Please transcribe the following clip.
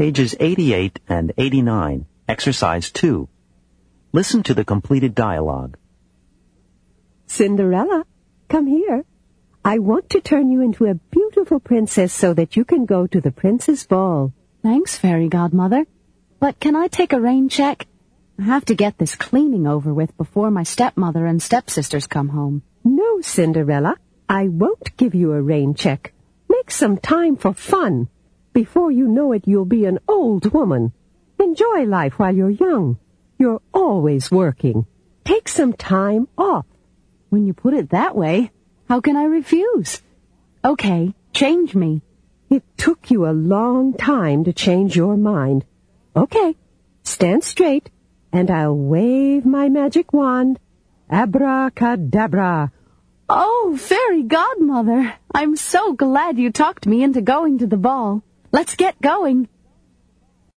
pages 88 and 89, exercise 2. Listen to the completed dialogue. Cinderella, come here. I want to turn you into a beautiful princess so that you can go to the prince's ball. Thanks, Fairy Godmother. But can I take a rain check? I have to get this cleaning over with before my stepmother and stepsisters come home. No, Cinderella, I won't give you a rain check. Make some time for fun. Before you know it, you'll be an old woman. Enjoy life while you're young. You're always working. Take some time off. When you put it that way, how can I refuse? Okay, change me. It took you a long time to change your mind. Okay, stand straight, and I'll wave my magic wand. Abracadabra. Oh, Fairy Godmother, I'm so glad you talked me into going to the ball. Let's get going.